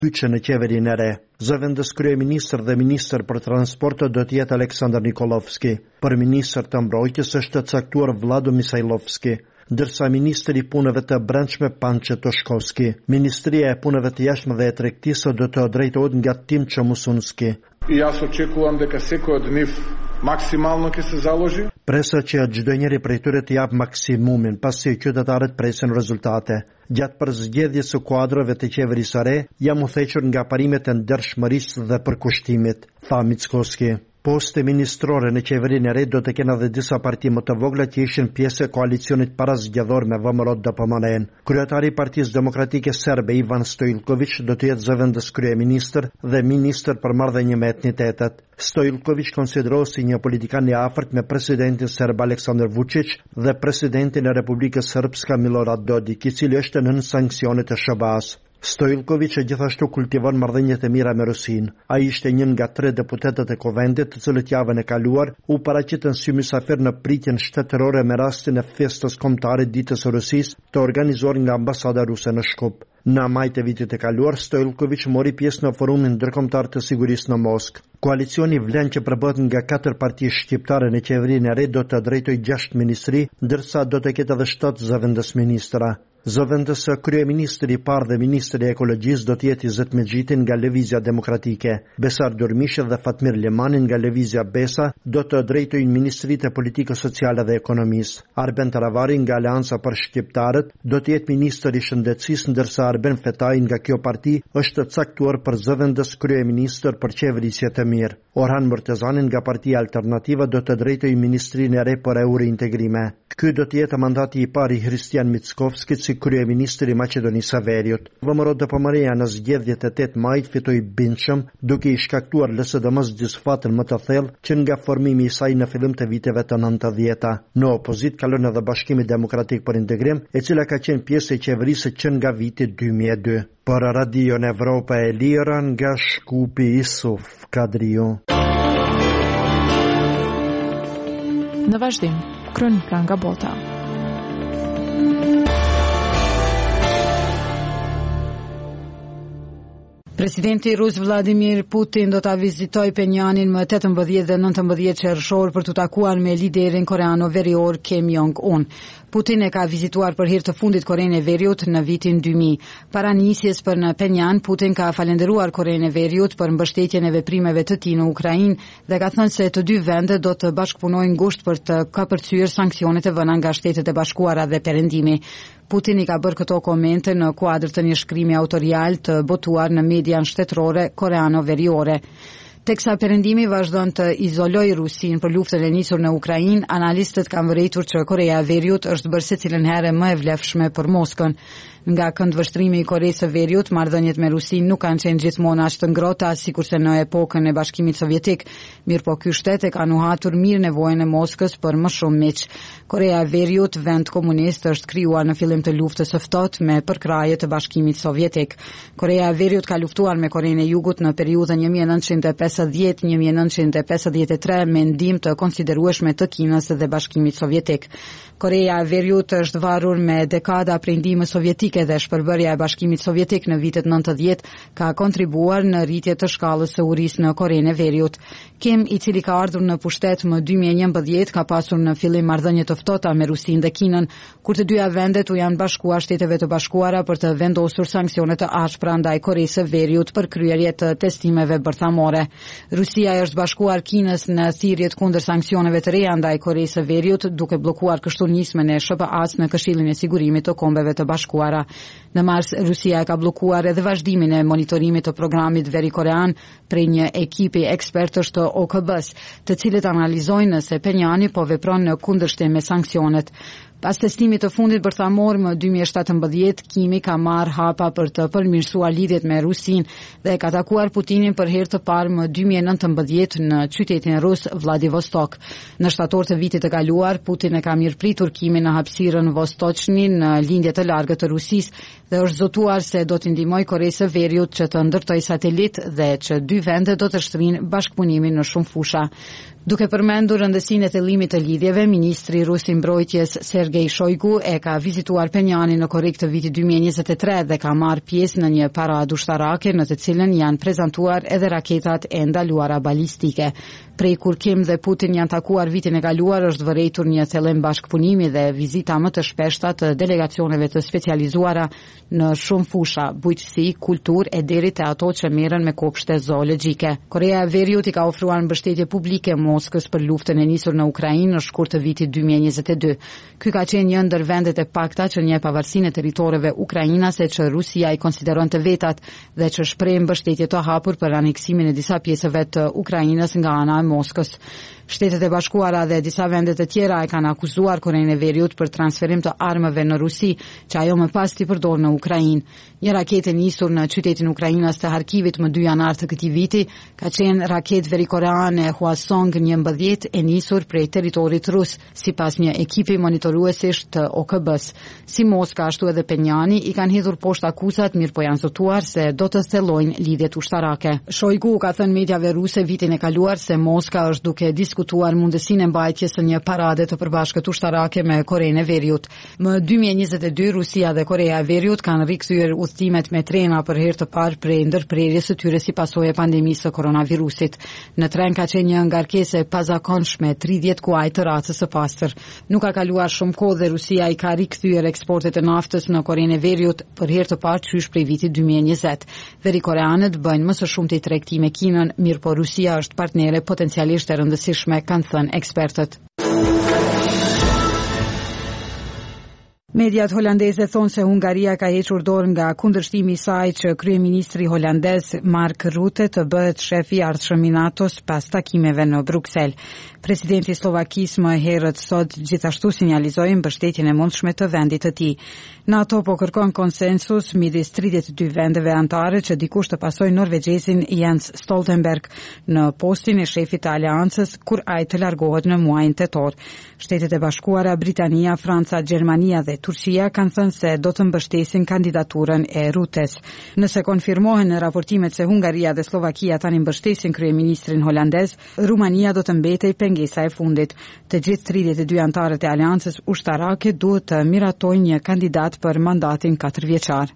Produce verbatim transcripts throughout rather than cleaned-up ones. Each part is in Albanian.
Pyçë në qeverinë e re. Zëvendës kryeministër dhe ministër për transport do të jetë Aleksandar Nikolovski. Për ministër të mbrojtjes është caktuar Vlado Misajlovski, ndërsa ministri i punëve të brendshme Pançe Toshkovski. Ministria e punëve të jashtme dhe e tregtisë do të drejtohet nga Timço Musunski. Ja očekujem da sekoj od njih maksimalno që se založi. Presa që çdo njeri prej tyre të jap maksimumin, pasi qytetarët presin rezultate. Gjatë përzgjedhjes së kuadrove të qeverisë së re, jam u thequr nga parimet e ndershmërisë dhe përkushtimit, tha Mickoski. Poste ministrore në qeverinë e re do të kenë edhe disa parti më të vogla që ishin pjesë e koalicionit parazgjedhor me V M R D P M N. Kryetari i Partisë Demokratike Serbe Ivan Stojilković do të jetë zëvendës kryeministër dhe ministër për marrëdhënie me etnitetet. Stojilković konsiderohet si një politikan i afërt me presidentin serb Aleksandar Vučić dhe presidentin e Republikës Srpska Milorad Dodik, i cili është nën sanksione të S B A-s. Stojilković gjithashtu kultivon marrëdhëniet e mira me Rusinë. Ai ishte një nga tre deputetët e Kuvendit të cilët javën e kaluar u paraqitën si mysafir në pritjen shtetërore me rastin e festës kombëtare ditës së Rusisë të organizuar nga ambasada ruse në Shkup. Në maj të vitit e kaluar, Stojilković mori pjesë në forumin ndërkombëtar të sigurisë në Moskë. Koalicioni vlen që përbëhet nga katër parti shqiptare në qeverinë e re do të drejtojë gjashtë ministri, ndërsa do të ketë edhe shtatë zëvendës ministra. Zëvendës kryeministri i parë dhe ministri i ekologjisë do të jetë Izet Mexhiti nga Lëvizja Demokratike. Besar Durmishi dhe Fatmir Lemani nga Lëvizja Besa do të drejtojnë ministritë e politikës sociale dhe ekonomisë. Arben Taravari nga Aleanca për Shqiptarët do të jetë ministër i shëndetësisë, ndërsa Arben Fetaj nga kjo parti është caktuar për zëvendës kryeministër për qeverisje të mirë. Orhan Murtezani nga Partia Alternativa do të drejtojë ministrinë e re për eurointegrime. Ky do të jetë mandati i parë i Hristian Mickovskit si kryeministri i Maqedonisë së Veriut. V M R D P M N në zgjedhjet e tetë majit fitoi bindshëm, duke i shkaktuar L S D M-s disfatën më të thellë që nga formimi i saj në fillim të viteve të nëntëdhjetë. Në opozit kalon edhe Bashkimi Demokratik për Integrim, e cila ka qenë pjesë e qeverisë që nga viti dy mijë e dy. Për Radion Evropa e Lira nga Shkupi Isuf Kadriu. Në vazhdim, kronika nga bota. Presidenti rus Vladimir Putin do ta vizitojë Penjanin më tetëmbëdhjetë dhe nëntëmbëdhjetë qershor për të takuar me liderin koreano verior Kim Jong-un. Putin e ka vizituar për hir të fundit Korenë e Veriut në vitin dy mijë. Para nisjes për në Penjan, Putin ka falendëruar Korenë e Veriut për mbështetjen e veprimeve të tij në Ukrainë dhe ka thënë se të dy vendet do të bashkëpunojnë ngushtë për të kapërcyer sanksionet e vëna nga Shtetet e Bashkuara dhe Perëndimi. Putin i ka bërë këto komente në kuadër të një shkrimi autorial të botuar në median shtetërore koreano-veriore. Teksa Perëndimi vazhdon të izolojë Rusinë për luftën e nisur në Ukrainë, analistët kanë vërejtur që Korea e Veriut është bërë secilën herë më e vlefshme për Moskën. Nga këndvështrimi i Koreisë së Veriut, marrëdhëniet me Rusinë nuk kanë qenë gjithmonë aq të ngrohta sikurse në epokën e Bashkimit Sovjetik, mirë po ky shtet e ka nuhatur mirë nevojën e Moskës për më shumë miq. Korea e Veriut, vend komunist, është krijuar në fillim të luftës së ftohtë me përkraje të Bashkimit Sovjetik. Korea e Veriut ka luftuar me Korenë e Jugut në periudhën një mijë e nëntëqind e pesëdhjetë një mijë e nëntëqind e pesëdhjetë e tre me ndihmë të konsiderueshme të Kinës dhe Bashkimit Sovjetik. Korea e Veriut është varur me dekada prej ndihmës sovjetike dhe shpërbërja e Bashkimit Sovjetik në vitet nëntëdhjetë ka kontribuar në rritje të shkallës së urisë në Korenë e Veriut. Kim, i cili ka ardhur në pushtet më dy mijë e njëmbëdhjetë, ka pasur në fillim marrëdhënie të ftohta me Rusinë dhe Kinën, kur të dyja vendet u janë bashkuar Shteteve të Bashkuara për të vendosur sanksione të ashpra ndaj Koreisë së Veriut për kryerje të testimeve bërthamore. Rusia është bashkuar Kinës në thirrjet kundër sanksioneve të reja ndaj Koreisë së Veriut, duke bllokuar kështu nismën e S B A-s në Këshillin e Sigurimit të Kombeve të Bashkuara. Në mars, Rusia e ka bllokuar edhe vazhdimin e monitorimit të programit veri korean prej një ekipi ekspertësh të O K B-s, të cilët analizojnë nëse Penjani po vepron në kundërshtim me sanksionet. Pas testimit të fundit bërthamor më dy mijë e shtatëmbëdhjetë, Kimi ka marrë hapa për të përmirësuar lidhjet me Rusinë dhe ka takuar Putinin për herë të parë më dy mijë e nëntëmbëdhjetë në qytetin rus Vladivostok. Në shtator të vitit të kaluar, Putin e ka mirëpritur Kimin në hapësirën Vostochni në lindje të largët të Rusisë dhe është zotuar se do të ndihmojë Korenë së Veriut që të ndërtojë satelit dhe që dy vendet do të shtrinë bashkëpunimin në shumë fusha. Duke përmendur rëndësinë e thellimit të lidhjeve, ministri rus i mbrojtjes Sergej Shoigu e ka vizituar Penjanin në korrik të vitit dy mijë e njëzet e tre dhe ka marrë pjesë në një paradë ushtarake në të cilën janë prezantuar edhe raketat e ndaluara balistike. Prej kur Kim dhe Putin janë takuar vitin e kaluar, është vërejtur një thellim bashkëpunimi dhe vizita më të shpeshta të delegacioneve të specializuara në shumë fusha, bujqësi, kulturë e deri te ato që merren me kopshte zoologjike. Korea e Veriut i ka ofruar mbështetje publike Moskës për luftën e nisur në Ukrainë në shkurt të vitit dy mijë e njëzet e dy. Ky ka qenë një ndër vendet e pakta që njeh pavarësinë e territoreve ukrainase që Rusia i konsideron të vetat dhe që shpreh mbështetje të hapur për aneksimin e disa pjesëve të Ukrainës nga ana e Moskës. Shtetet e Bashkuara dhe disa vende të tjera e kanë akuzuar Korenë e Veriut për transferim të armëve në Rusi, që ajo më pas t'i përdor në Ukrainë. Një raketë nisur në qytetin e Ukrainës të Harkivit më dy janar të këtij viti ka qenë raketë verikoreane Hwasong njëmbëdhjetë e nisur prej territorit rus, sipas një ekipi monitoruesish të O K B-s. Si Moska ashtu edhe Penjani i kanë hedhur poshtë akuzat, mirë po janë zotuar se do të thellojnë lidhjet ushtarake. Shoigu ka thënë mediave ruse vitin e kaluar se Moska është duke diskutuar mundësinë e mbajtjes së një parade të përbashkët ushtarake me Korenë e Veriut. Më dy mijë e njëzet e dy Rusia dhe Korea e Veriut kanë rikthyer udhëtimet me trena për herë të parë prej ndërprerjes së tyre si pasojë e pandemisë së koronavirusit. Në tren ka qenë një ngarkesë e pazakonshme, tridhjetë kuaj të racës së pastër. Nuk ka kaluar shumë kohë dhe Rusia i ka rikthyer eksportet e naftës në Korenë e Veriut për herë të parë qysh prej vitit dy mijë e njëzet. Verikoreanët bëjnë më së shumti tregti me Kinën, mirë po Rusia është partnere potencialisht e rëndësishme, kanë thënë ekspertët. Mediat holandeze thonë se Hungaria ka hequr dorë nga kundërshtimi i saj që kryeministri holandez Mark Rutte të bëhet shefi i ardhshëm i NATO-s pas takimeve në Bruksel. Presidenti i Slovakisë më herët sot gjithashtu sinjalizoi mbështetjen e mundshme të vendit të tij. NATO po kërkon konsensus midis tridhjetë e dy vendeve anëtare që dikush të pasojë norvegjezin Jens Stoltenberg në postin e shefit të aleancës kur ai të largohet në muajin tetor. Shtetet e Bashkuara, Britania, Franca, Gjermania dhe Turqia kanë thënë se do të mbështesin kandidaturën e Rutes. Nëse konfirmohen raportimet se Hungaria dhe Slovakia tani mbështesin kryeministrin holandez, Rumania do të mbetej pengesa e fundit. Të gjithë tridhjetë e dy anëtarët e aleancës ushtarake duhet të miratojnë një kandidat për mandatin katër vjeçar.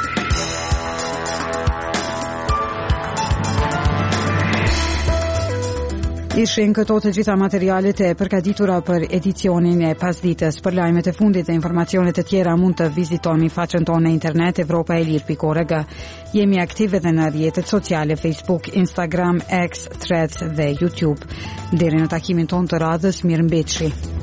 Ishin këto të gjitha materialet e përgatitura për edicionin e pasdites. Për lajmet e fundit dhe informacionet e tjera mund të vizitoni faqen tonë në internet evropa e lirë pikë org. Jemi aktive edhe në rrjetet sociale Facebook, Instagram, X, Threads dhe YouTube. Deri në takimin tonë të radhës, mirëmbëjtje.